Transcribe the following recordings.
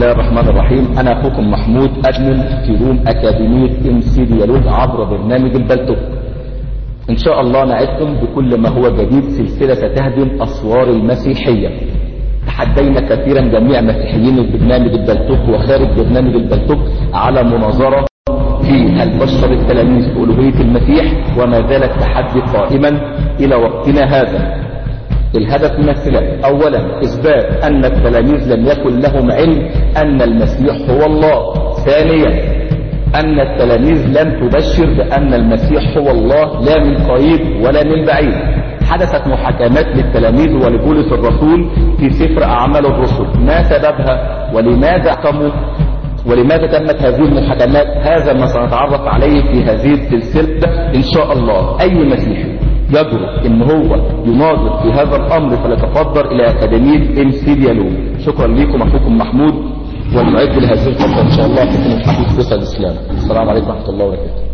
الله الرحمن الرحيم. أنا أخوكم محمود أدمن في روم أكاديمية MC ديالوج عبر برنامج البلتوك. إن شاء الله نعدكم بكل ما هو جديد، سلسلة تهدم أسوار المسيحية. تحدينا كثيرا جميع مسيحيين برنامج البلتوك وخارج برنامج البلتوك على مناظرة في هل بشر التلاميذ بألوهية المسيح، وما زال التحدي قائما إلى وقتنا هذا. الهدف من الخلاف: أولا إثبات أن التلاميذ لم يكن لهم علم أن المسيح هو الله. ثانيا أن التلاميذ لم تبشر بأن المسيح هو الله، لا من قريب ولا من بعيد. حدثت محاكمات للتلاميذ ولبولس الرسول في سفر أعمال الرسل. ما سببها ولماذا حكموا ولماذا تمت هذه المحاكمات؟ هذا ما سنتعرف عليه في هذه السلسلة إن شاء الله. أي مسيحي يجرؤ ان هو يناظر في هذا الامر فليتفضل الى اكاديميه MC ديالوج. شكرا لكم، اخوكم محمود، ونعد لهذه الفتره ان شاء الله فتنه حديث قصه الاسلام. السلام عليكم ورحمه الله وبركاته.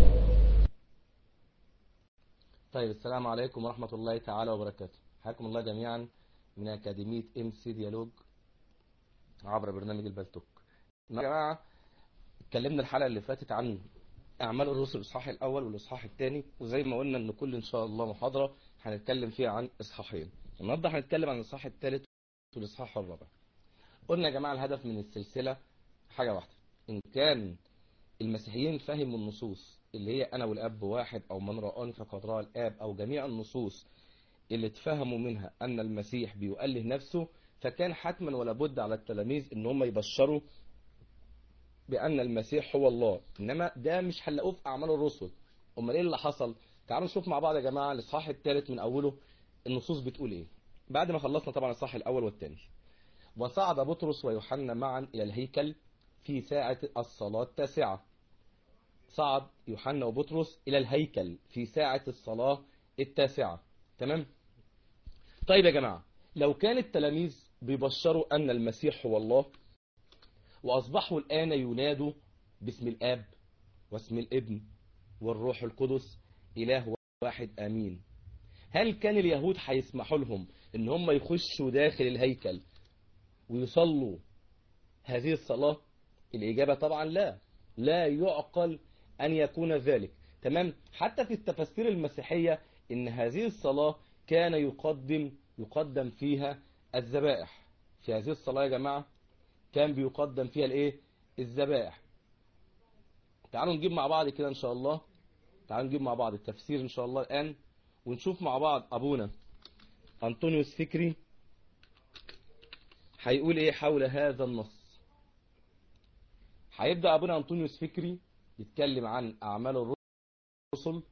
طيب، السلام عليكم ورحمه الله تعالى وبركاته. حياكم الله جميعا من اكاديميه MC ديالوج عبر برنامج البلتوك. يا جماعه، اتكلمنا الحلقه اللي فاتت عن أعمال الرسل الإصحاح الأول والإصحاح الثاني، وزي ما قلنا إن كل إن شاء الله محاضرة هنتكلم فيها عن إصحاحين. النهارده هنتكلم عن الإصحاح الثالث والإصحاح الرابع. قلنا يا جماعة الهدف من السلسلة حاجة واحدة: إن كان المسيحيين فهموا النصوص اللي هي أنا والأب واحد، أو من رآني فقد رأى الآب، أو جميع النصوص اللي اتفهموا منها أن المسيح بيؤله نفسه، فكان حتما ولا بد على التلاميذ إن هم يبشروا بأن المسيح هو الله. إنما ده مش هنلاقوه في أعمال الرسل. أمال إيه اللي حصل؟ تعالوا نشوف مع بعض يا جماعة الإصحاح الثالث من أوله النصوص بتقول إيه. بعد ما خلصنا طبعا الإصحاح الأول والثاني: وصعد بطرس ويوحنا معا إلى الهيكل في ساعة الصلاة التاسعة. صعد يوحنا وبطرس إلى الهيكل في ساعة الصلاة التاسعة. تمام؟ طيب يا جماعة، لو كان التلاميذ بيبشروا أن المسيح هو الله، وأصبحوا الآن ينادوا باسم الآب واسم الابن والروح القدس إله واحد آمين، هل كان اليهود هيسمحوا لهم إن هم يخشوا داخل الهيكل ويصلوا هذه الصلاة؟ الإجابة طبعا لا. لا يعقل أن يكون ذلك. تمام؟ حتى في التفاسير المسيحية إن هذه الصلاة كان يقدم فيها الذبائح. في هذه الصلاة يا جماعة كان بيقدم فيها الايه؟ الذبائح. تعالوا نجيب مع بعض كده ان شاء الله، تعالوا نجيب مع بعض التفسير ان شاء الله الان، ونشوف مع بعض ابونا أنطونيوس فكري هيقول ايه حول هذا النص. هيبدأ ابونا أنطونيوس فكري يتكلم عن اعمال الرسل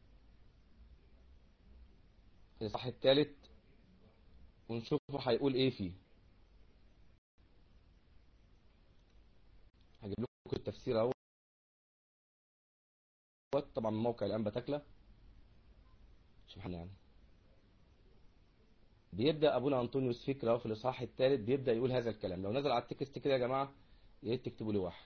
الإصحاح الثالث، ونشوفه هيقول ايه فيه. هجيب لكم التفسير اهو طبعا من موقع الانبا تكلا. سبحان يعني. بيبدأ أبونا أنطونيوس فكرة في الإصحاح الثالث بيبدأ يقول هذا الكلام. لو نزل على التكست كده يا جماعة يا ريت تكتبوا لي واحد.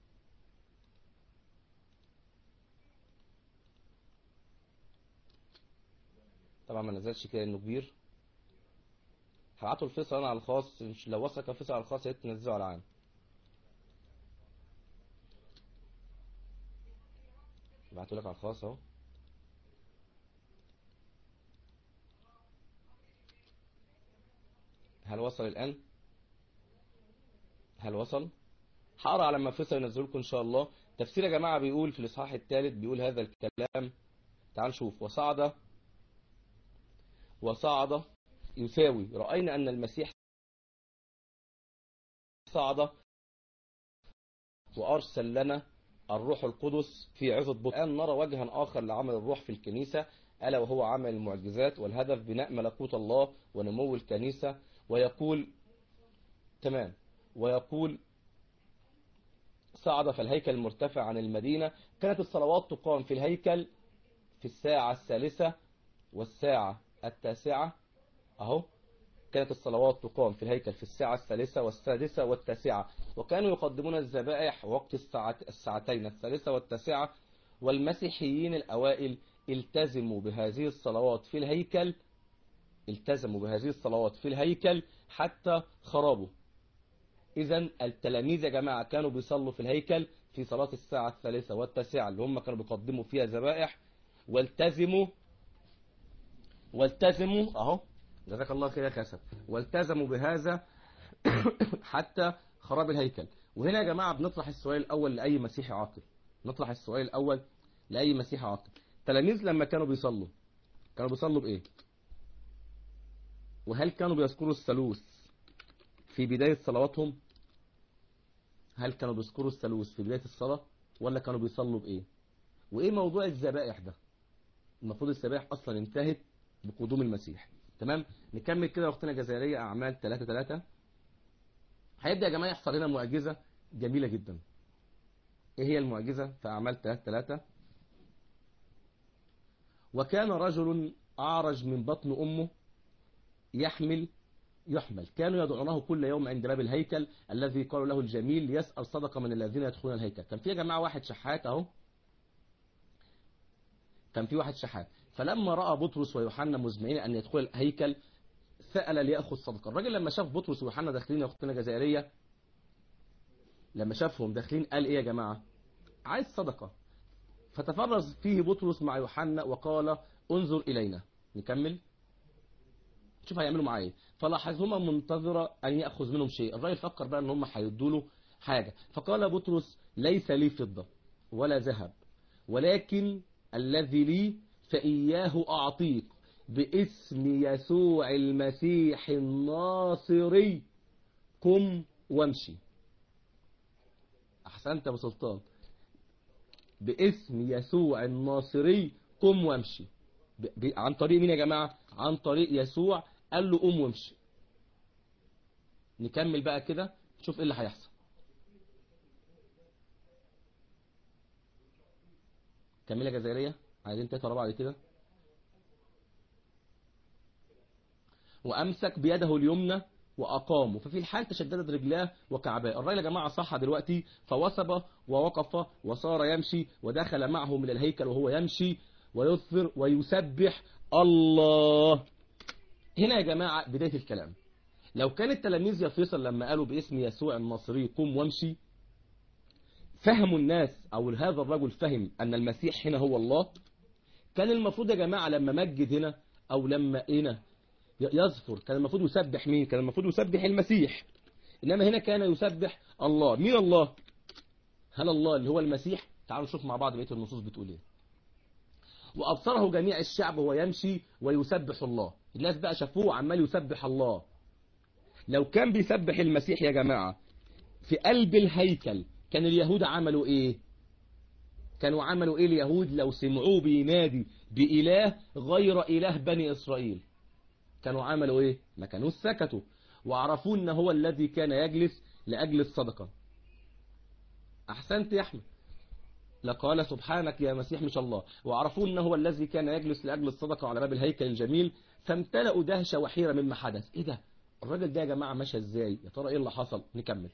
طبعا ما نزلش كده إنه كبير. هبعته الفيصل أنا على الخاص، لو وصلك الفيصل على الخاص يا ريت تنزله على العام. بعته لك على الخاص أهو. هل وصل الآن؟ هل وصل؟ هقرا على ما الفيصل ينزله لكم إن شاء الله. تفسير يا جماعة بيقول في الإصحاح الثالث بيقول هذا الكلام. تعال نشوف. وصعد يساوي رأينا أن المسيح صعد وأرسل لنا الروح القدس في عظة بطرس. الآن نرى وجها آخر لعمل الروح في الكنيسة، ألا وهو عمل المعجزات، والهدف بناء ملكوت الله ونمو الكنيسة. ويقول تمام، ويقول صعد في الهيكل المرتفع عن المدينة. كانت الصلوات تقام في الهيكل في الساعة الثالثة والساعة التاسعة. أهو كانت الصلوات تقام في الهيكل في الساعة الثالثة والسادسة والتاسعة، وكانوا يقدمون الذبائح وقت الساعتين الثالثة والتاسعة. والمسيحيين الأوائل التزموا بهذه الصلوات في الهيكل حتى خرابه. إذا التلاميذ يا جماعة كانوا بيصلوا في الهيكل في صلاة الساعة 3 والتاسعة اللي هم كانوا بيقدموا فيها ذبائح، والتزموا اهو، جزاك الله خير يا كسب، والتزموا بهذا حتى خراب الهيكل. وهنا يا جماعة بنطرح السؤال الأول لأي مسيحي عاقل، نطرح السؤال الأول لأي مسيحي عاقل. التلاميذ لما كانوا بيصلوا بإيه؟ وهل كانوا بيذكروا الثالوث في بداية صلواتهم؟ هل كانوا بيذكروا الثالوث في بداية الصلاة ولا كانوا بيصلوا بإيه؟ وإيه موضوع الذبائح ده؟ المفروض الذبائح أصلا انتهت بقدوم المسيح. تمام؟ نكمل كده وقتنا جزائرية أعمال 3:3. هيبدأ يا جماعة يحصل لنا معجزة جميلة جدا. إيه هي المعجزة في أعمال 3:3؟ وكان رجل أعرج من بطن أمه يحمل، كانوا يدعونه كل يوم عند باب الهيكل الذي قالوا له الجميل ليسأل صدقة من الذين يدخلون الهيكل. كان في يا جماعة واحد شحات اهو، كان في واحد شحات، فلما رأى بطرس ويوحنا مزمعين أن يدخل الهيكل سأل ليأخذ صدقة. الراجل لما شاف بطرس ويوحنا داخلين يا أختنا جزائرية، لما شافهم داخلين قال إيه يا جماعة؟ عايز صدقة. فتفرز فيه بطرس مع يوحنا وقال انظر إلينا. نكمل شوف هيعملوا معاه ايه. فلاحظهما منتظرة أن يأخذ منهم شيء. الراجل فكر بقى ان هم هيدوا له حاجة، فقال بطرس ليس لي فضة ولا ذهب، ولكن الذي لي فإياه أعطيك، باسم يسوع المسيح الناصري قم وامشي. أحسنت يا أبو سلطان، باسم يسوع الناصري قم وامشي. عن طريق مين يا جماعة؟ عن طريق يسوع، قال له قوم وامشي. نكمل بقى كده شوف ايه اللي هيحصل. كمل يا جزائرية، عايزين تلاتة ورا بعض كده. وامسك بيده اليمنى واقامه، ففي الحال تشددت رجلاه وكعباه. الراجل يا جماعه صح دلوقتي، فوثب ووقف وصار يمشي، ودخل معه من الهيكل وهو يمشي ويظفر ويسبح الله. هنا يا جماعه بدايه الكلام. لو كان التلاميذ يا فيصل لما قالوا باسم يسوع الناصري قم وامشي، فهموا الناس او هذا الرجل فهم ان المسيح هنا هو الله، كان المفروض يا جماعه لما مجد هنا او لما هنا يظفر كان المفروض يسبح مين؟ كان المفروض يسبح المسيح. انما هنا كان يسبح الله. مين الله؟ هل الله اللي هو المسيح؟ تعالوا نشوف مع بعض بقيه النصوص بتقول ايه. وابصره جميع الشعب وهو يمشي ويسبح الله. الناس بقى شافوه عمال يسبح الله. لو كان بيسبح المسيح يا جماعه في قلب الهيكل، كان اليهود عملوا ايه؟ كانوا عملوا ايه اليهود لو سمعوه بينادي بإله غير إله بني إسرائيل؟ كانوا عملوا ايه؟ ما كانوا سكتوا وعرفوا ان هو الذي كان يجلس لأجل الصدقة. احسنت يا احمد، لقال سبحانك يا مسيح مش الله. وعرفوا ان هو الذي كان يجلس لأجل الصدقة على باب الهيكل الجميل، فامتلأوا دهشة وحيرة مما حدث. ايه ده؟ الراجل ده يا جماعة ماشي ازاي؟ يا ترى ايه اللي حصل؟ نكمل.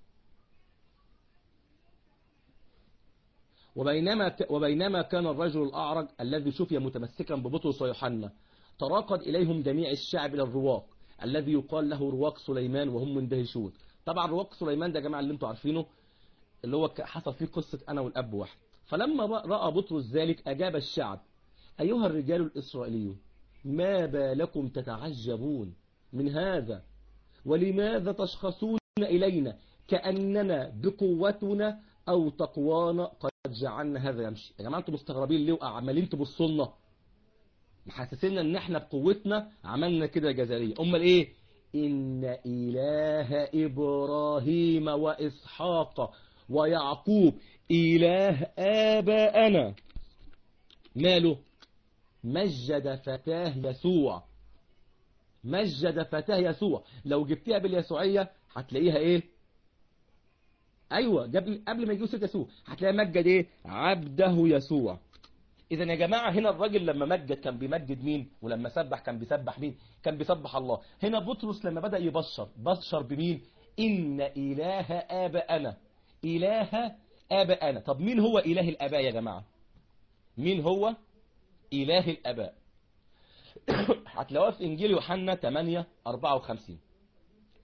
وبينما كان الرجل الأعرج الذي شفي متمسكا ببطرس ويوحنا، تراقد إليهم جميع الشعب إلى الرواق الذي يقال له رواق سليمان وهم مندهشون. طبعا رواق سليمان ده يا جماعة اللي انتوا عارفينه، اللي هو حصل فيه قصة أنا والأب واحد. فلما رأى بطرس ذلك أجاب الشعب أيها الرجال الإسرائيليون، ما بالكم تتعجبون من هذا؟ ولماذا تشخصون إلينا كأننا بقوتنا أو تقوانا قد جعلنا هذا يمشي؟ يا جماعة انتوا مستغربين ليه وعمالين تبصوا لنا محسسين ان احنا بقوتنا عملنا كده جزائرية؟ امال ايه؟ ان اله ابراهيم واسحاق ويعقوب اله ابائنا ماله؟ مجد فتاه يسوع. مجد فتاه يسوع. لو جبتيها باليسوعية هتلاقيها ايه؟ ايوه قبل ما يجوا سيره يسوع هتلاقي مجد ايه؟ عبده يسوع. اذا يا جماعه هنا الراجل لما مجد كان بيمجد مين؟ ولما سبح كان بيسبح مين؟ كان بيسبح الله. هنا بطرس لما بدا بشر بمين؟ ان اله ابائنا. اله ابائنا. طب مين هو اله الاباء يا جماعه؟ مين هو اله الاباء؟ هتلاقوها في انجيل يوحنا 8:54.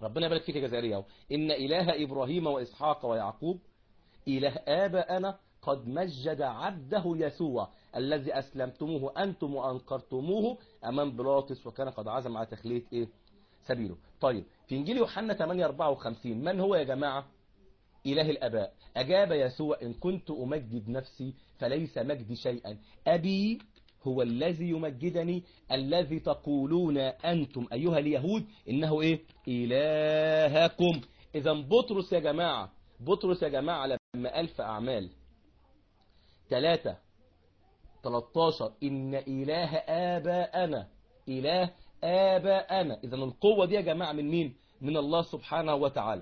ربنا يبارك فيك يا جزائري اهو. إن إله إبراهيم وإسحاق ويعقوب إله آباءنا قد مجد عبده يسوع الذي أسلمتموه أنتم وأنكرتموه أمام بيلاطس وكان قد عزم على تخلية إيه؟ سبيله. طيب في إنجيل يوحنا 8:54 من هو يا جماعة إله الآباء؟ أجاب يسوع إن كنت أمجد نفسي فليس مجدي شيئا، أبي هو الذي يمجدني الذي تقولون أنتم أيها اليهود إنه إيه؟ إلهكم. إذا بطرس يا جماعة، بطرس يا جماعة لما قال في أعمال 3:13 إن إله آباءنا، إله آباءنا، إذا القوة دي يا جماعة من مين؟ من الله سبحانه وتعالى.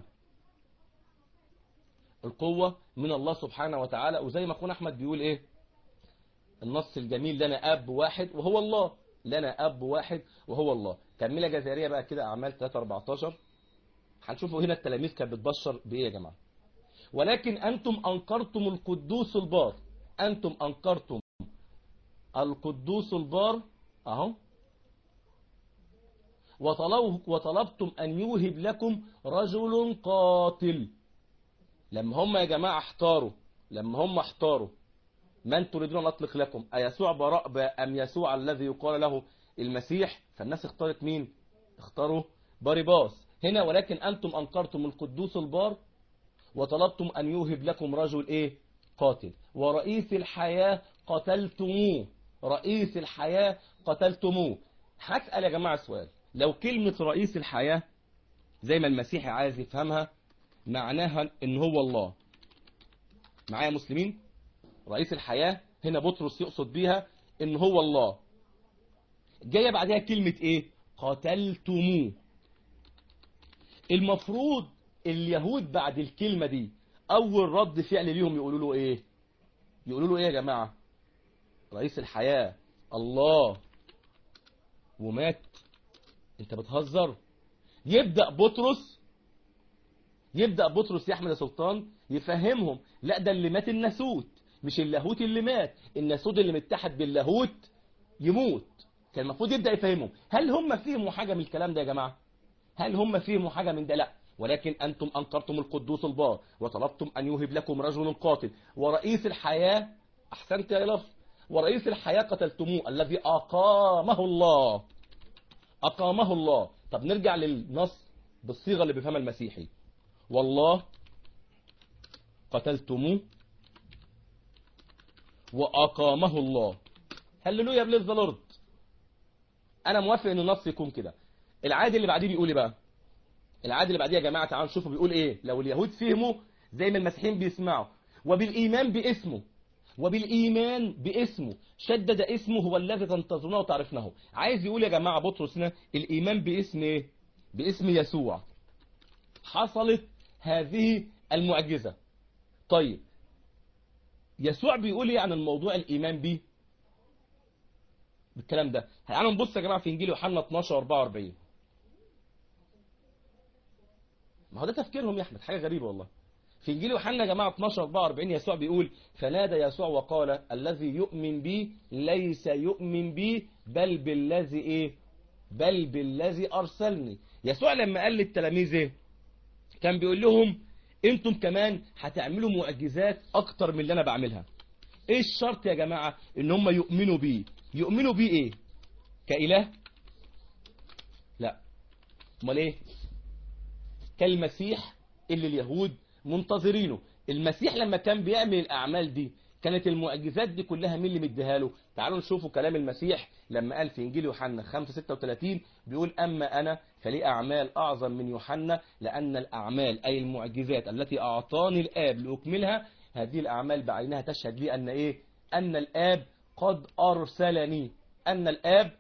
القوة من الله سبحانه وتعالى. وزي ما أخونا أحمد بيقول إيه النص الجميل، لنا أب واحد وهو الله، لنا أب واحد وهو الله. كملة جزائرية بقى كده أعمال 3:14 هنشوفوا هنا التلاميذ كانت بتبشر بإيه يا جماعة. ولكن أنتم أنكرتم القدوس البار، أنتم أنكرتم القدوس البار أهو، وطلبتم أن يوهب لكم رجل قاتل. لما هم يا جماعة احتاروا، لما هم احتاروا من تريدون أن أطلق لكم، أيسوع برأبة أم يسوع الذي يقال له المسيح، فالناس اختارت مين؟ اختاروا باريباس. هنا ولكن أنتم أنكرتم القدوس البار وطلبتم أن يوهب لكم رجل إيه؟ قاتل، ورئيس الحياة قتلتموه، رئيس الحياة قتلتموه. هسأل يا جماعة سؤال، لو كلمة رئيس الحياة زي ما المسيحي عايز يفهمها معناها إن هو الله، معايا مسلمين؟ رئيس الحياة هنا بطرس يقصد بيها إن هو الله. جاية بعدها كلمة إيه؟ قتلتموه. المفروض اليهود بعد الكلمة دي أول رد فعل ليهم يقولوا له إيه؟ يقولوا له إيه يا جماعة؟ رئيس الحياة الله ومات؟ أنت بتهزر؟ يبدأ بطرس يا أحمد يا سلطان يفهمهم لا ده اللي مات الناسوت مش اللاهوت اللي مات، الناسوت اللي متحد باللاهوت يموت. كان المفروض يبدأ يفهمهم. هل هم فهموا حاجة من الكلام ده يا جماعة؟ هل هم فهموا حاجة من ده؟ لا. ولكن أنتم أنكرتم القدوس البار وطلبتم أن يوهب لكم رجل قاتل ورئيس الحياة، أحسنت يا لف، ورئيس الحياة قتلتموه الذي أقامه الله، أقامه الله. طب نرجع للنص بالصيغة اللي بيفهمها المسيحي، والله قتلتموه وأقامه الله. هللويا بليز ذا لورد. أنا موافق إن النص يكون كده. العادي اللي بعديه بيقول إيه بقى؟ العادي اللي بعديه يا جماعة تعالوا نشوفوا بيقول إيه. لو اليهود فهموا زي ما المسيحيين بيسمعوا وبالإيمان باسمه، وبالإيمان باسمه شدد اسمه هو الذي تنتظرونه وتعرفنه. عايز يقول يا جماعة بطرس هنا الإيمان باسم إيه؟ باسم يسوع حصلت هذه المعجزة. طيب يسوع بيقول ايه عن الموضوع الايمان بيه بالكلام ده؟ تعالوا نبص يا جماعه في انجيل يوحنا 12:44. ما هو ده تفكيرهم يا احمد، حاجه غريبه والله. في انجيل يوحنا يا جماعه 12:44 يسوع بيقول فنادى يسوع وقال الذي يؤمن بي ليس يؤمن بي بل بالذي ايه؟ بل بالذي ارسلني. يسوع لما قال للتلاميذ ايه؟ كان بيقول لهم انتم كمان هتعملوا معجزات اكتر من اللي انا بعملها. ايه الشرط يا جماعة؟ ان هم يؤمنوا بيه. يؤمنوا بيه ايه؟ كإله؟ لا. امال ايه؟ كالمسيح اللي اليهود منتظرينه. المسيح لما كان بيعمل الاعمال دي كانت المعجزات دي كلها مين اللي مديها له؟ تعالوا نشوفوا كلام المسيح لما قال في انجيل يوحنا 5:36 بيقول اما انا فلي اعمال اعظم من يوحنا لان الاعمال اي المعجزات التي اعطاني الاب لاكملها هذه الاعمال بعينها تشهد لي ان ايه؟ ان الاب قد ارسلني، ان الاب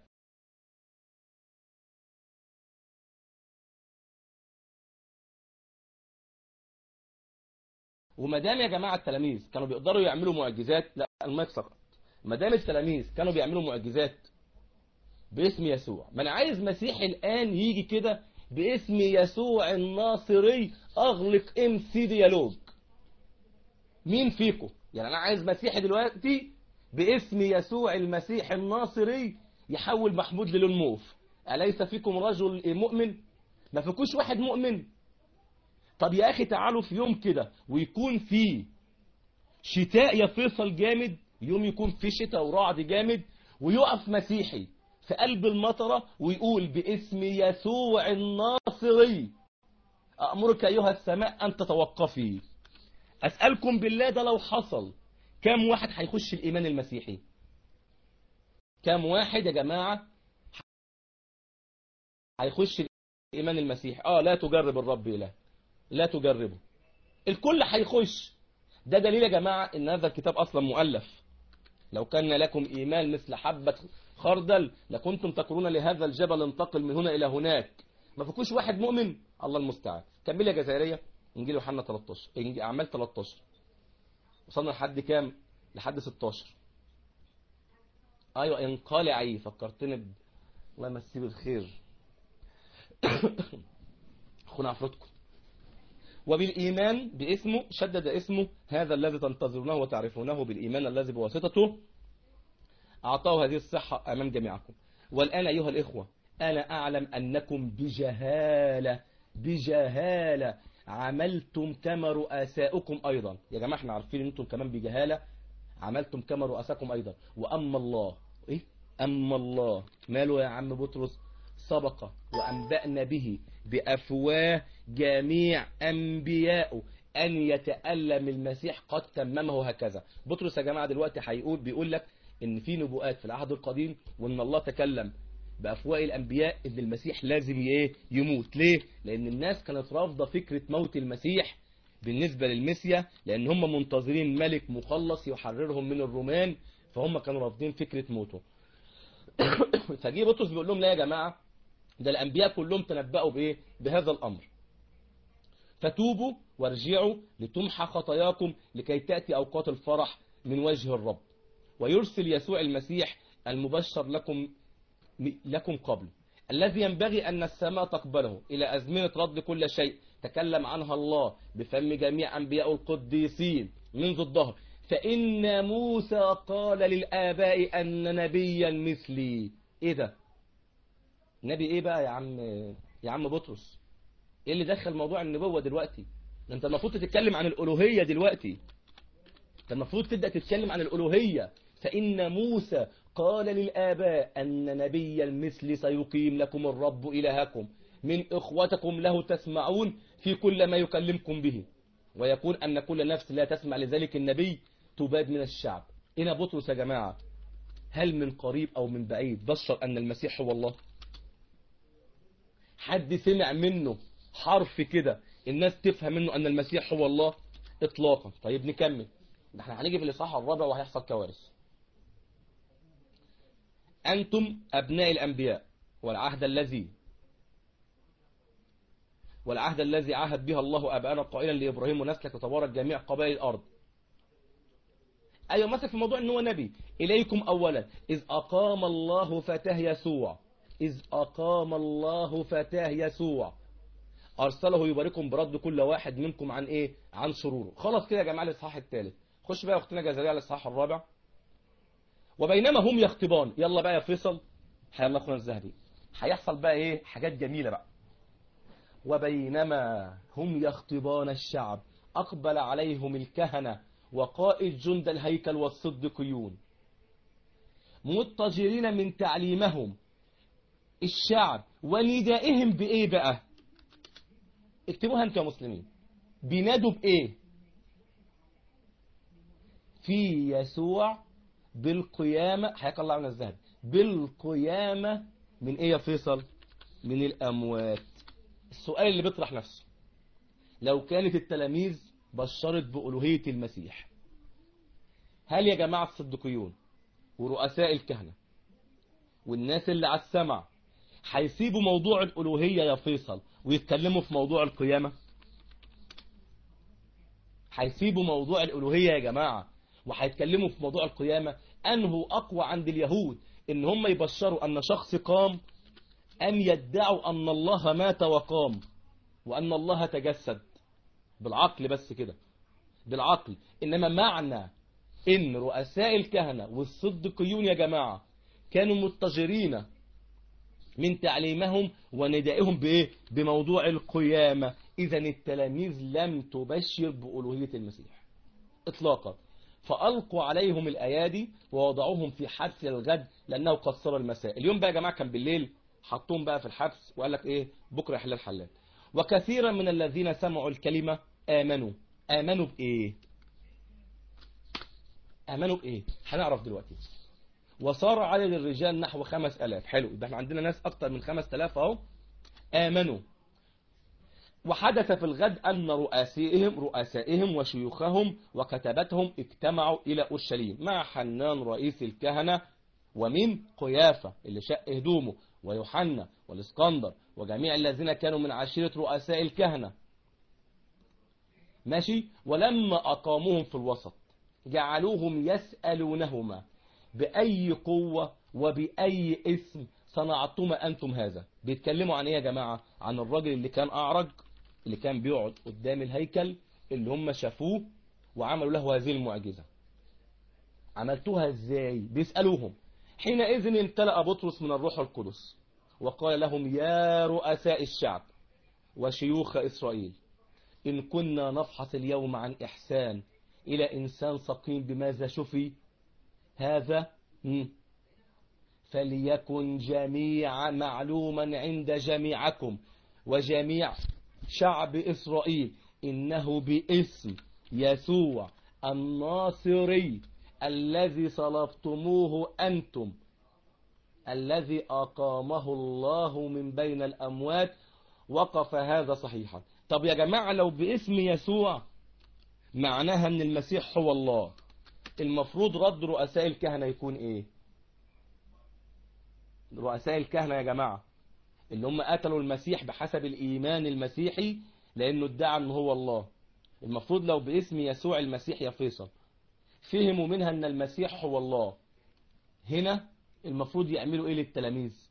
وما دام يا جماعه التلاميذ كانوا بيقدروا يعملوا معجزات، لا المايك سقط. ما دام التلاميذ كانوا بيعملوا معجزات باسم يسوع، ما انا عايز مسيحي الان يجي كده باسم يسوع الناصري اغلق MC ديالوج. مين فيكم؟ يعني انا عايز مسيحي دلوقتي باسم يسوع المسيح الناصري يحول محمود للون موف. اليس فيكم رجل مؤمن؟ ما فيكوش واحد مؤمن. طب يا اخي تعالوا في يوم كده ويكون في شتاء يا فيصل جامد، يوم يكون في شتاء ورعد جامد، ويقف مسيحي في قلب المطرة ويقول باسم يسوع الناصري أأمرك أيها السماء أن تتوقفي. أسألكم بالله ده لو حصل كم واحد هيخش الإيمان المسيحي؟ كم واحد يا جماعة هيخش الإيمان المسيحي؟ لا تجرب الرب إله، لا تجربه. الكل هيخش. ده دليل يا جماعة إن هذا الكتاب أصلا مؤلف. لو كان لكم إيمان مثل حبة خردل لكنتم تقولون لهذا الجبل انتقل من هنا إلى هناك. ما فيكوش واحد مؤمن. الله المستعان. كمل يا جزائرية. إنجيل يوحنا 13، أعمال 13. وصلنا لحد كام؟ لحد 16. أيوة انقلعي، فكرتني الله يمسيه بالخير. أخونا عفرتكم. وبالإيمان باسمه، شدد اسمه، هذا الذي تنتظرونه وتعرفونه بالإيمان الذي بواسطته أعطاه هذه الصحة أمام جميعكم. والآن أيها الإخوة أنا أعلم أنكم بجهالة عملتم كما رؤساؤكم أيضا. يا جماعة احنا عارفين ان انتم كمان بجهالة عملتم كما رؤساكم أيضا. وأما الله أما الله ماله يا عم بطرس؟ سبق وأنبأنا به بأفواه جميع أنبياء أن يتألم المسيح قد تممه هكذا. بطرس يا جماعة دلوقتي بيقول لك ان في نبوءات في العهد القديم وان الله تكلم بأفواه الأنبياء ان المسيح لازم يموت. ليه؟ لأن الناس كانت رافضة فكرة موت المسيح بالنسبة للمسيا، لأن هم منتظرين ملك مخلص يحررهم من الرومان، فهم كانوا رافضين فكرة موته. فجي بطرس بيقول لهم لا يا جماعة، ده الأنبياء كلهم تنبأوا بهذا الأمر. فتوبوا وارجعوا لتمحى خطاياكم لكي تأتي أوقات الفرح من وجه الرب، ويرسل يسوع المسيح المبشر لكم قبل، الذي ينبغي أن السماء تقبله إلى أزمنة رد كل شيء تكلم عنها الله بفم جميع أنبياء القديسين منذ الظهر. فإن موسى قال للآباء أن نبيا مثلي. إيه ده؟ نبي إيه بقى يا عم بطرس؟ إيه اللي دخل موضوع النبوة دلوقتي؟ أنت المفروض تتكلم عن الألوهية دلوقتي. أنت المفروض تبدأ تتكلم عن الألوهية. فإن موسى قال للآباء أن نبيا مثلي سيقيم لكم الرب إلهكم من إخوتكم له تسمعون في كل ما يكلمكم به، ويكون أن كل نفس لا تسمع لذلك النبي تباد من الشعب. هنا بطرس يا جماعة هل من قريب أو من بعيد بشر أن المسيح هو الله؟ حد سمع منه حرف كده الناس تفهم منه أن المسيح هو الله؟ إطلاقا. طيب نكمل. احنا هنيجي في الإصحاح الرابع وهيحصل كوارث. أنتم أبناء الأنبياء والعهد الذي عهد بها الله أبانا قائلا لإبراهيم ونسلك تتبارك جميع قبائل الأرض. أيوة مسك في موضوع أنه نبي. إليكم أولا إذ أقام الله فتاه يسوع أرسله يباركم برد كل واحد منكم عن شروره. خلاص كده يا جماعة الإصحاح الثالث. خش بقى يا أختنا جزائرية على الإصحاح الرابع. وبينما هم يخطبان. يلا بقى يا فيصل، يلا أخونا الذهبي، هيحصل بقى حاجات جميلة بقى. وبينما هم يخطبان الشعب أقبل عليهم الكهنة وقائد جند الهيكل والصديقيون مضطجرين من تعليمهم الشعب وندائهم بإيه بقى؟ اكتبوها انتوا يا مسلمين. بينادوا بإيه؟ في يسوع بالقيامة. حياك الله عن الذهب. بالقيامة من إيه يا فيصل؟ من الأموات. السؤال اللي بيطرح نفسه، لو كانت التلاميذ بشرت بألوهية المسيح، هل يا جماعة الصديقيون ورؤساء الكهنة والناس اللي على السمع هيسيبوا موضوع الألوهية يا فيصل ويتكلموا في موضوع القيامة؟ هيسيبوا موضوع الألوهية يا جماعة وهيتكلموا في موضوع القيامة؟ أنه أقوى عند اليهود إن هم يبشروا أن شخص قام، أم يدعوا أن الله مات وقام وأن الله تجسد؟ بالعقل بس كده، بالعقل. إنما معنى إن رؤساء الكهنة والصديقيون يا جماعة كانوا متجرين من تعليمهم وندائهم بإيه؟ بموضوع القيامة. إذا التلاميذ لم تبشر بألوهية المسيح إطلاقا، فألقوا عليهم الأيادي ووضعوهم في حبس الغد لأنه قصر المساء. اليوم بقى يا جماعة كان بالليل، حطوهم بقى في الحبس وقال لك إيه؟ بكرة حلال حلال. وكثيرا من الذين سمعوا الكلمة آمنوا. آمنوا بإيه؟ آمنوا بإيه؟ هنعرف دلوقتي. وصار عدد الرجال نحو 5000. حلو، يبقى احنا عندنا ناس أكتر من 5000 أهو آمنوا. وحدث في الغد أن رؤسائهم وشيوخهم وكتبتهم اجتمعوا إلى أورشليم مع حنان رئيس الكهنة ومن قيافة اللي شق هدومه ويوحنا والاسكندر وجميع الذين كانوا من عشيرة رؤساء الكهنة. ماشي. ولما أقاموهم في الوسط جعلوهم يسألونهما بأي قوة وبأي اسم صنعتما أنتم هذا. بيتكلموا عن إيه يا جماعة؟ عن الراجل اللي كان أعرج، اللي كان بيقعد قدام الهيكل، اللي هم شافوه وعملوا له هذه المعجزة. عملتوها ازاي؟ بيسألوهم. حينئذ امتلأ بطرس من الروح القدس وقال لهم يا رؤساء الشعب وشيوخ إسرائيل، إن كنا نفحص اليوم عن إحسان إلى إنسان سقيم بماذا شفي هذا، فليكن جميع معلوما عند جميعكم وجميع شعب إسرائيل إنه باسم يسوع الناصري الذي صلبتموه أنتم الذي أقامه الله من بين الأموات وقف هذا صحيحا. طب يا جماعة لو باسم يسوع معناها أن المسيح هو الله، المفروض رد رؤساء الكهنة يكون إيه؟ رؤساء الكهنة يا جماعة اللي هم قتلوا المسيح بحسب الإيمان المسيحي لأنه ادعى أنه هو الله، المفروض لو باسم يسوع المسيح يا فيصل فهموا منها أن المسيح هو الله، هنا المفروض يعملوا إيه للتلاميذ؟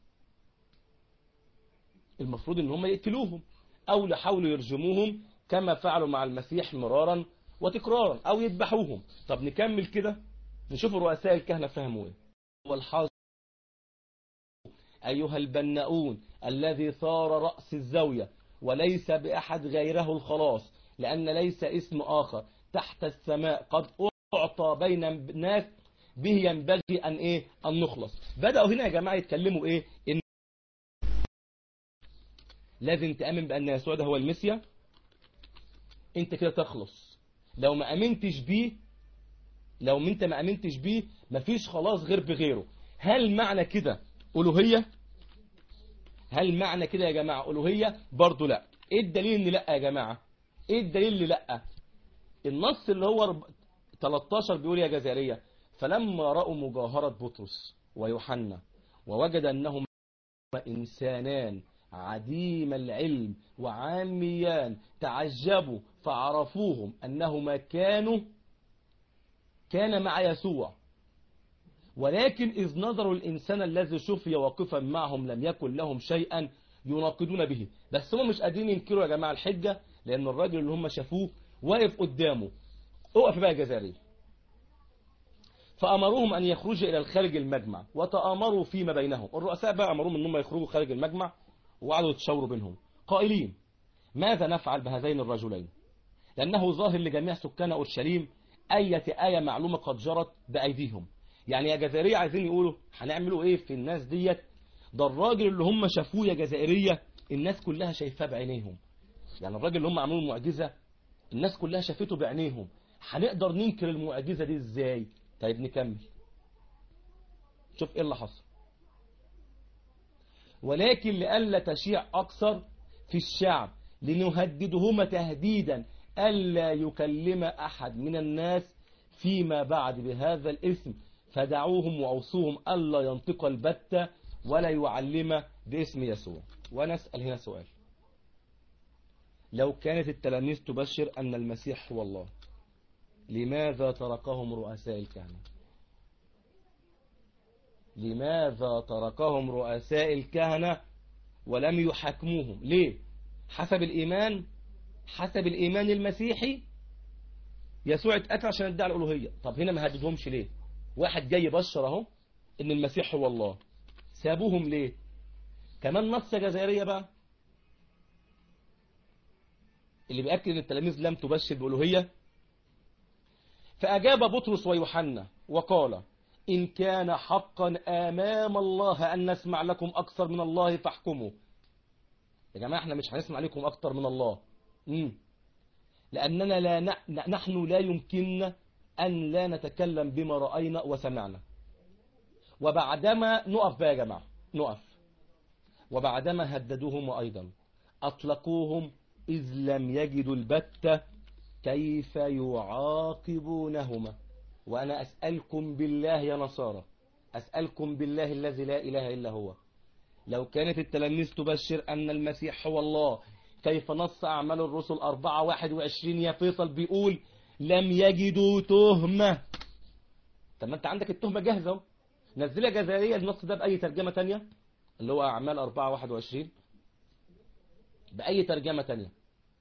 المفروض أن هم يقتلوهم أو يحاولوا يرجموهم كما فعلوا مع المسيح مرارا وتكرارا أو يذبحوهم. طب نكمل كده نشوف رؤساء الكهنة فهموا إيه. والحاضر أيها البناؤون الذي صار رأس الزاوية وليس بأحد غيره الخلاص، لأن ليس اسم آخر تحت السماء قد أعطى بين الناس به ينبغي أن إيه؟ أن نخلص. بدأوا هنا يا جماعة يتكلموا إيه؟ إن لازم تأمن بأن يسوع ده هو المسيا، أنت كده تخلص. لو ما أمنتش بيه، لو أنت ما أمنتش بيه مفيش خلاص غير بغيره. هل معنى كده ألوهية؟ هل معنى كده يا جماعة ألوهية؟ برضو لا. ايه الدليل ان لا يا جماعة؟ ايه الدليل اللي لا؟ النص اللي هو 13 بيقول يا جزائرية فلما رأوا مجاهرة بطرس ويوحنا ووجد أنهم إنسانان عديم العلم وعاميان تعجبوا فعرفوهم أنهما كان مع يسوع، ولكن إذ نظروا الإنسان الذي شفي واقفا معهم لم يكن لهم شيئا يناقضون به. بس هم مش قادرين ينكروا يا جماعة الحجة، لأن الراجل اللي هم شافوه واقف قدامه. اقف بقى جزائري. فأمروهم أن يخرجوا إلى الخارج المجمع وتآمروا فيما بينهم. الرؤساء بقى أمروهم أنهم يخرجوا خارج المجمع وقعدوا يتشاوروا بينهم قائلين ماذا نفعل بهذين الرجلين، لأنه ظاهر لجميع سكان أورشليم أية آية معلومة قد جرت بأيديهم. يعني يا جزائرية عايزين يقولوا هنعملوا ايه في الناس ديت؟ ده الراجل اللي هم شافوه يا جزائرية الناس كلها شايفاه بعينيهم. يعني الراجل اللي هم عملوا المعجزة الناس كلها شافته بعينيهم، هنقدر ننكر المعجزة دي ازاي؟ طيب نكمل شوف ايه اللي حصل. ولكن لئلا تشيع أكثر في الشعب لنهددهما تهديدا ألا يكلم أحد من الناس فيما بعد بهذا الاسم، فدعوهم وأوصوهم ألا ينطق البتة ولا يعلم باسم يسوع. ونسأل هنا سؤال، لو كانت التلاميذ تبشر أن المسيح هو الله لماذا تركهم رؤساء الكهنة؟ لماذا تركهم رؤساء الكهنة ولم يحاكموهم؟ ليه؟ حسب الإيمان المسيحي يسوع اتقتل عشان يدعي الألوهية. طب هنا ما هددهمش ليه؟ واحد جاي يبشر اهو ان المسيح هو الله، سابوهم ليه؟ كمان نص جزائرية بقى اللي بيأكد ان التلاميذ لم تبشر بالألوهية. فأجاب بطرس ويوحنا وقال إن كان حقا أمام الله أن نسمع لكم أكثر من الله فاحكموا. يا جماعة احنا مش هنسمع لكم أكثر من الله، لأننا نحن لا يمكننا أن لا نتكلم بما رأينا وسمعنا. وبعدما نقف بقى يا جماعة، نقف. وبعدما هددوهم أيضا أطلقوهم إذ لم يجدوا البتة كيف يعاقبونهما. وأنا أسألكم بالله يا نصارى، أسألكم بالله الذي لا إله إلا هو، لو كانت التلاميذ تبشر أن المسيح هو الله، كيف نص أعمال الرسل 4:21 يا فيصل بيقول لم يجدوا تهمة؟ طب ما أنت عندك التهمة جاهزة اهو. نزلها جزائرية النص ده بأي ترجمة تانية، اللي هو أعمال 4:21 بأي ترجمة تانية.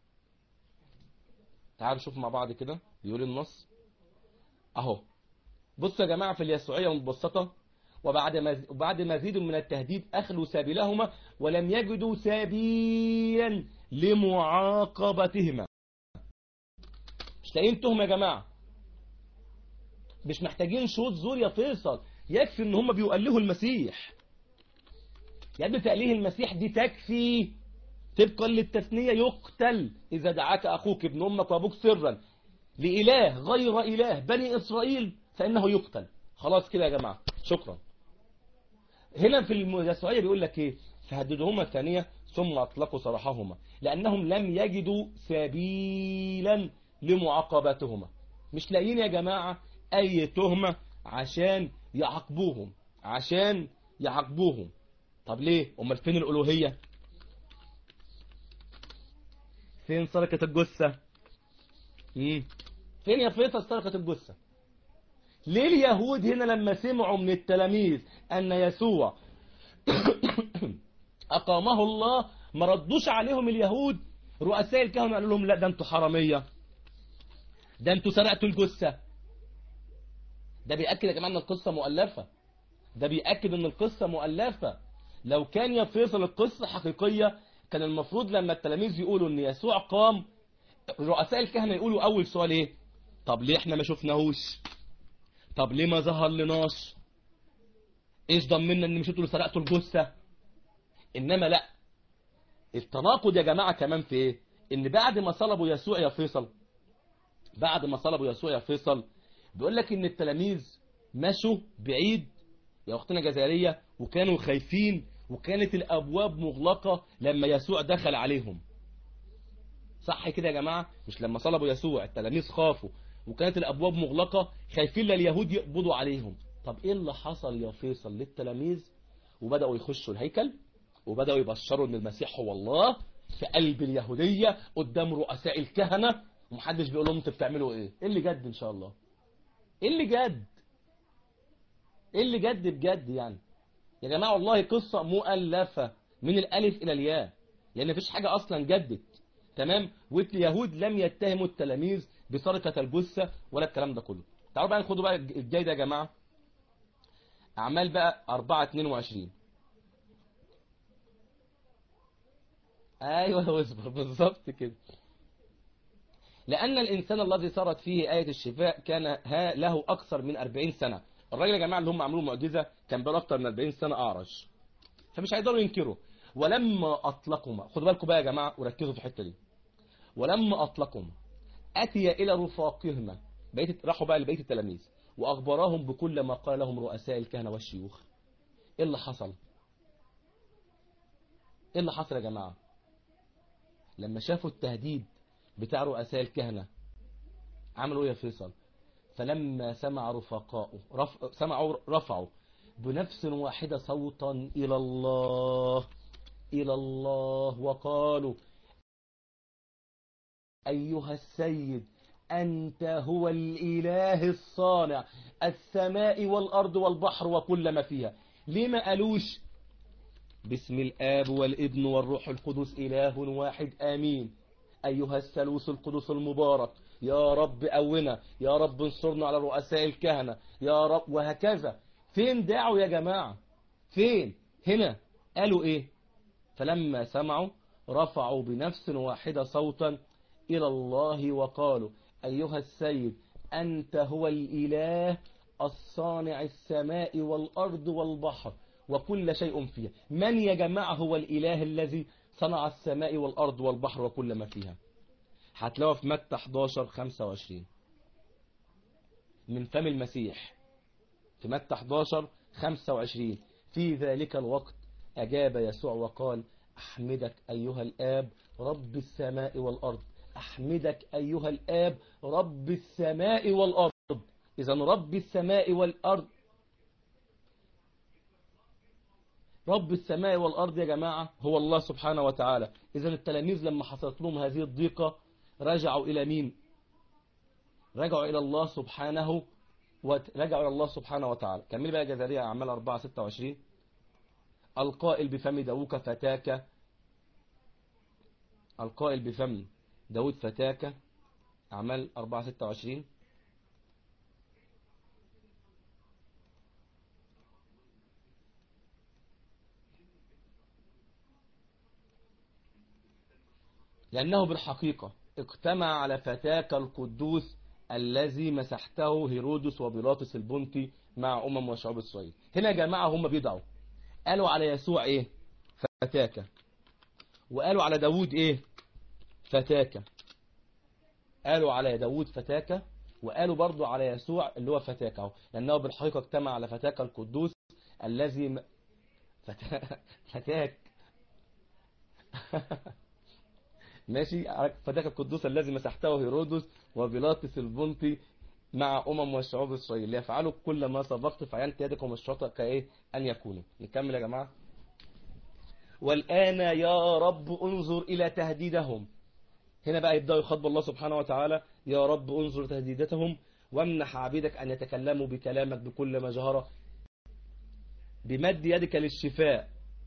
تعالوا نشوف مع بعض كده بيقول النص اهو. بصوا يا جماعة في اليسوعية مبسطة، وبعد مزيد من التهديد أخلوا سبيلهما ولم يجدوا سبيلا لمعاقبتهما. مش لاقيين تهمة يا جماعة، مش محتاجين شهود زور يا فيصل، يكفي ان هم بيؤلهوا المسيح. يا ابني تأليه المسيح دي تكفي. طبقا للتثنية يقتل إذا دعاك أخوك ابن أمك وأبوك سرا لإله غير إله بني إسرائيل فإنه يقتل. خلاص كده يا جماعة، شكرا. هنا في اليسوعية بيقول لك إيه؟ فهددوهما الثانية ثم أطلقوا سراحهما لأنهم لم يجدوا سبيلا لمعاقبتهما. مش لاقيين يا جماعة أي تهمة عشان يعاقبوهم. طب ليه؟ أمال فين الألوهية؟ فين سرقة الجثة؟ فين يا فيصل سرقة الجثة؟ ليه اليهود هنا لما سمعوا من التلاميذ أن يسوع أقامه الله ما ردوش عليهم اليهود؟ رؤساء الكهنة قالوا لهم لا ده انتوا حرامية، ده انتوا سرقتوا الجثة. ده بيأكد يا جماعة ان القصة مؤلفة، ده بيأكد ان القصة مؤلفة. لو كان يا فيصل القصة حقيقية كان المفروض لما التلاميذ يقولوا ان يسوع قام، رؤساء الكهنة يقولوا اول سؤال ايه؟ طب ليه احنا ما شفناهوش؟ طب ليه ما ظهر لناش؟ ايش ضمننا ان مش انتوا اللي سرقتوا الجثة؟ انما لا، التناقض يا جماعة كمان في ايه؟ ان بعد ما صلبوا يسوع يا فيصل بيقول لك ان التلاميذ مشوا بعيد يا اختنا جزائرية وكانوا خايفين وكانت الابواب مغلقة لما يسوع دخل عليهم. صح كده يا جماعة؟ مش لما صلبوا يسوع التلاميذ خافوا وكانت الابواب مغلقة خايفين لليهود يقبضوا عليهم. طب ايه اللي حصل يا فيصل للتلاميذ وبدأوا يخشوا الهيكل وبدأوا يبشروا ان المسيح هو الله في قلب اليهودية قدام رؤساء الكهنة ومحدش بيقول لهم انتوا بتعملوا ايه؟ ايه اللي جد ان شاء الله؟ ايه اللي جد بجد يعني يا جماعة؟ والله قصة مؤلفة من الالف الى الياء، يعني مفيش حاجة اصلا جدت. تمام؟ واليهود لم يتهموا التلاميذ بسرقة الجثة ولا الكلام ده كله. تعالوا بقى ناخدوا بقى الجاي ده يا جماعة، اعمال بقى 4:22. ايوه اصبر بالظبط كده. لأن الإنسان الذي صارت فيه آية الشفاء كان له أكثر من 40 سنة. الراجل يا جماعة اللي هم عملوا معجزة كان بقى أكثر من 40 سنة أعرج، فمش هيقدروا ينكروا. ولما أطلقهم، خدوا بالكم بقى يا جماعة وركزوا في الحتة دي، ولما أطلقهم أتي إلى رفاقهما، راحوا بقى لبيت التلاميذ وأخبرهم بكل ما قال لهم رؤساء الكهنة والشيوخ. إيه اللي حصل؟ إيه اللي حصل يا جماعة؟ لما شافوا التهديد بتاع رؤساء الكهنة عملوا ايه يا فيصل؟ فلما سمع رفقاؤه رفعوا بنفس واحدة صوتا إلى الله وقالوا أيها السيد أنت هو الإله الصانع السماء والأرض والبحر وكل ما فيها. ليه ما قالوش باسم الآب والابن والروح القدس إله واحد آمين أيها الثالوث القدس المبارك يا رب قونا، يا رب انصرنا على رؤساء الكهنة يا رب، وهكذا. فين دعوا يا جماعة؟ فين؟ هنا قالوا ايه؟ فلما سمعوا رفعوا بنفس واحدة صوتا إلى الله وقالوا أيها السيد أنت هو الإله الصانع السماء والأرض والبحر وكل شيء فيها. من يا جماعة هو الإله الذي صنع السماء والأرض والبحر وكل ما فيها؟ هتلاقوا في متى 11:25 من فم المسيح. في متى 11:25 في ذلك الوقت أجاب يسوع وقال أحمدك أيها الآب رب السماء والأرض. أحمدك أيها الآب رب السماء والأرض. إذن رب السماء والأرض، رب السماء والأرض يا جماعة هو الله سبحانه وتعالى. إذن التلاميذ لما حصلت لهم هذه الضيقة رجعوا إلى مين؟ رجعوا إلى الله سبحانه ورجعوا إلى الله سبحانه وتعالى. كمل بقى جزرية أعمال 4:26 القائل بفم داوود فتاك، القائل بفم داود فتاك. أعمال 4:26 لأنه بالحقيقة اجتمع على فتاك القدوس الذي مسحته هيرودس وبيلاطس البنطي مع وشعوب إسرائيل. هنا يا جماعة هم بيدعوا، قالوا على يسوع إيه؟ فتاك. وقالوا على داود إيه؟ فتاك. قالوا على داود فتاك، وقالوا برضو على يسوع اللي هو فتاك اهو، لأنه بالحقيقة اجتمع على فتاك القدوس الذي فتاك ماشي. فتاك القدوس الذي مسحته هيرودس وبيلاطس البنطي مع وشعوب إسرائيل ليفعلوا كل ما سبقت فعينت يدكم الشاطئ كإيه أن يكونوا. نكمل يا جماعة. والآن يا رب انظر إلى تهديدهم. هنا بقى يبدأوا يخاطبوا الله سبحانه وتعالى، يا رب انظر تهديدتهم وامنح عبيدك أن يتكلموا بكلامك بكل مجهرة بمد يدك للشفاء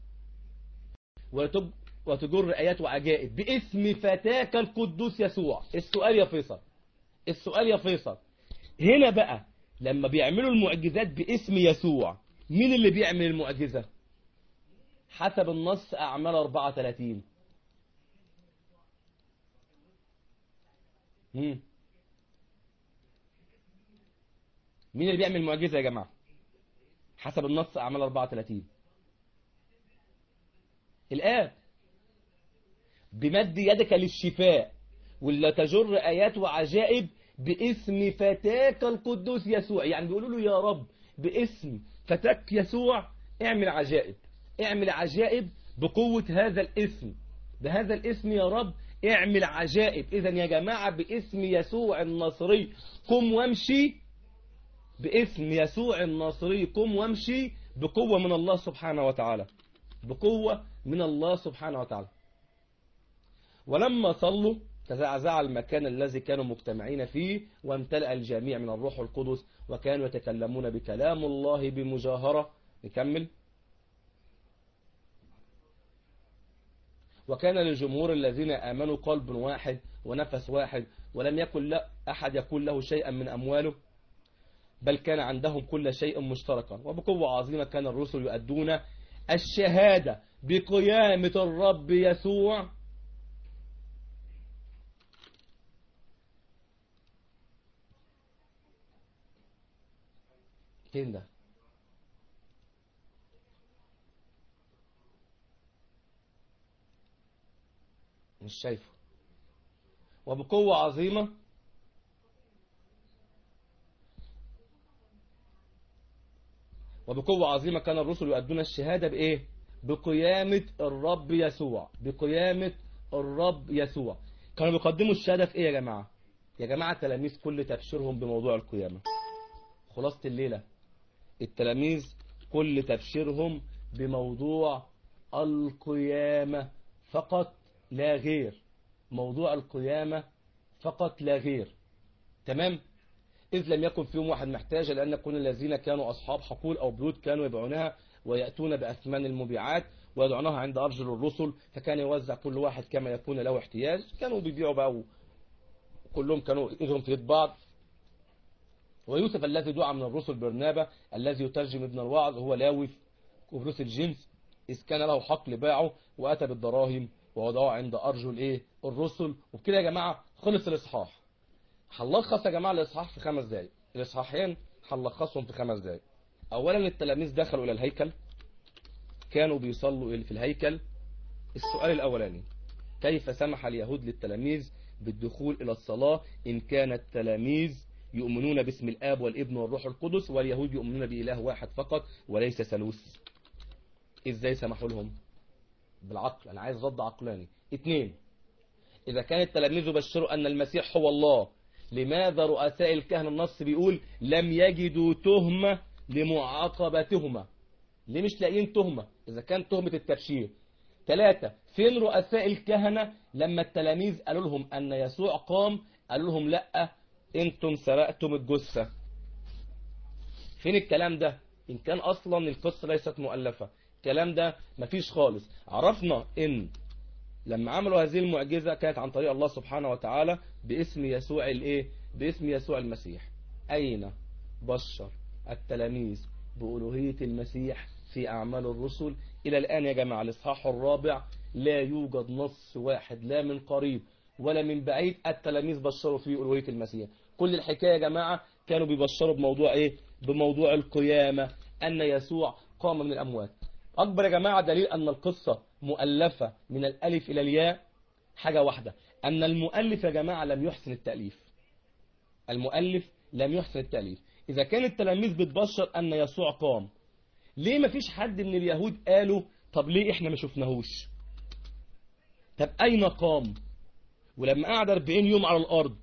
وتجر آيات وعجائب باسم فتاك القدوس يسوع. السؤال يا فيصل، السؤال يا فيصل، هنا بقى لما بيعملوا المعجزات باسم يسوع مين اللي بيعمل المعجزة؟ حسب النص أعمال 34. مين اللي بيعمل المعجزة يا جماعة؟ حسب النص أعمال 34 الآب بمد يدك للشفاء ولا تجر آيات وعجائب باسم فتاك القدوس يسوع. يعني بيقولوا له يا رب باسم فتاك يسوع اعمل عجائب، اعمل عجائب بقوة هذا الاسم، بهذا الاسم يا رب اعمل عجائب. إذن يا جماعة باسم يسوع الناصري قم وامشي، باسم يسوع الناصري قم وامشي بقوة من الله سبحانه وتعالى، بقوة من الله سبحانه وتعالى. ولما صلوا تزعزع المكان الذي كانوا مجتمعين فيه وامتلأ الجميع من الروح القدس وكانوا يتكلمون بكلام الله بمجاهرة. نكمل. وكان للجمهور الذين آمنوا قلب واحد ونفس واحد ولم يكن أحد يكون له شيئا من أمواله بل كان عندهم كل شيء مشتركا وبقوة عظيمة كان الرسل يؤدون الشهادة بقيامة الرب يسوع. فين ده؟ مش شايفه. وبقوة عظيمة كان الرسل يؤدون الشهادة بإيه؟ بقيامة الرب يسوع، بقيامة الرب يسوع. كانوا بيقدموا الشهادة في إيه يا جماعة؟ يا جماعة التلاميذ كل تبشيرهم بموضوع القيامة. خلاصة الليلة التلاميذ كل تبشيرهم بموضوع القيامة فقط لا غير، موضوع القيامة فقط لا غير. تمام؟ إذ لم يكن فيهم واحد محتاج، لأن يكون الذين كانوا أصحاب حقول أو بيوت كانوا يبيعونها ويأتون بأثمان المبيعات ويضعناها عند أرجل الرسل، فكان يوزع كل واحد كما يكون له احتياج. كانوا بيبيعوا بقى كلهم كانوا إذهم في يد بعض. ويوسف الذي دعا من الرسل برنابا الذي يترجم ابن الوعظ هو لاوي وبروس الجنس إذ كان له حقل باعه وأتى بالدراهم ووضعه عند أرجل الرسل. وبكده يا جماعة خلص الإصحاح. هنلخص يا جماعة الإصحاح في 5 دقايق. الإصحاحين هنلخصهم في 5 دقايق. أولا التلاميذ دخلوا إلى الهيكل، كانوا بيصلوا في الهيكل. السؤال الأولاني: كيف سمح اليهود للتلاميذ بالدخول إلى الصلاة إن كان التلاميذ يؤمنون باسم الآب والابن والروح القدس، واليهود يؤمنون بإله واحد فقط وليس ثالوث؟ إزاي سمحوا لهم؟ بالعقل. أنا عايز رد عقلاني. 2: إذا كان التلاميذ يبشروا أن المسيح هو الله، لماذا رؤساء الكهنة النص بيقول لم يجدوا تهمة لمعاقبتهما؟ ليه مش لاقيين تهمة إذا كان تهمة التبشير؟ 3: فين رؤساء الكهنة لما التلاميذ قالوا لهم أن يسوع قام؟ قالوا لهم لا، انتم سرقتم الجثة. فين الكلام ده؟ إن كان أصلا القصة ليست مؤلفة، الكلام ده مفيش خالص. عرفنا إن لما عملوا هذه المعجزة كانت عن طريق الله سبحانه وتعالى باسم يسوع باسم يسوع المسيح. أين بشر التلاميذ بألوهية المسيح في أعمال الرسل؟ إلى الآن يا جماعة الإصحاح الرابع لا يوجد نص واحد لا من قريب ولا من بعيد التلاميذ بشروا فيه ألوهية المسيح. كل الحكاية يا جماعة كانوا بيبشروا بموضوع بموضوع القيامة، أن يسوع قام من الأموات. أكبر يا جماعة دليل أن القصة مؤلفة من الألف إلى الياء حاجة واحدة: أن المؤلف يا جماعة لم يحسن التأليف. المؤلف لم يحسن التأليف. إذا كان التلاميذ بتبشر أن يسوع قام، ليه ما فيش حد من اليهود قالوا طب ليه إحنا ما شفناهوش؟ طب أين قام؟ ولما قعد 40 يوم على الأرض،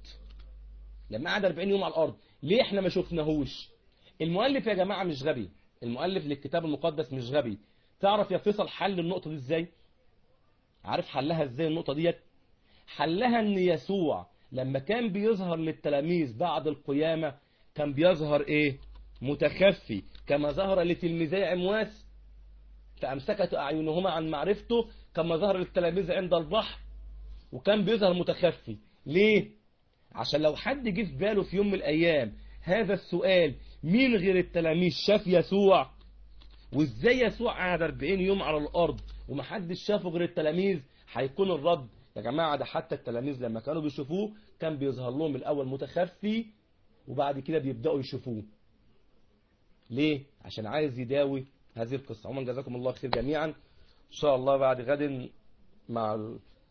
ليه إحنا ما شفناهوش؟ المؤلف يا جماعة مش غبي، المؤلف للكتاب المقدس مش غبي. تعرف يا فيصل حل النقطة دي ازاي؟ عارف حلها ازاي النقطة ديت؟ حلها ان يسوع لما كان بيظهر للتلاميذ بعد القيامة كان بيظهر متخفي، كما ظهر لتلميذي عمواس فأمسكت أعينهما عن معرفته، كما ظهر للتلاميذ عند البحر، وكان بيظهر متخفي. ليه؟ عشان لو حد جه في باله في يوم من الأيام هذا السؤال: مين غير التلاميذ شاف يسوع؟ وازاي يسوع قعد 40 يوم على الارض ومحدش شافه غير التلاميذ؟ هيكون الرد يا جماعه ده حتى التلاميذ لما كانوا بيشوفوه كان بيظهر لهم الاول متخفي وبعد كده بيبداوا يشوفوه. ليه؟ عشان عايز يداوي هذه القصه. عموما جزاكم الله خير جميعا. ان شاء الله بعد غد مع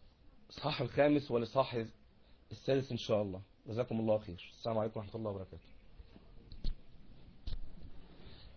الاصحاح الخامس والاصحاح السادس ان شاء الله. جزاكم الله خير. السلام عليكم ورحمه الله وبركاته.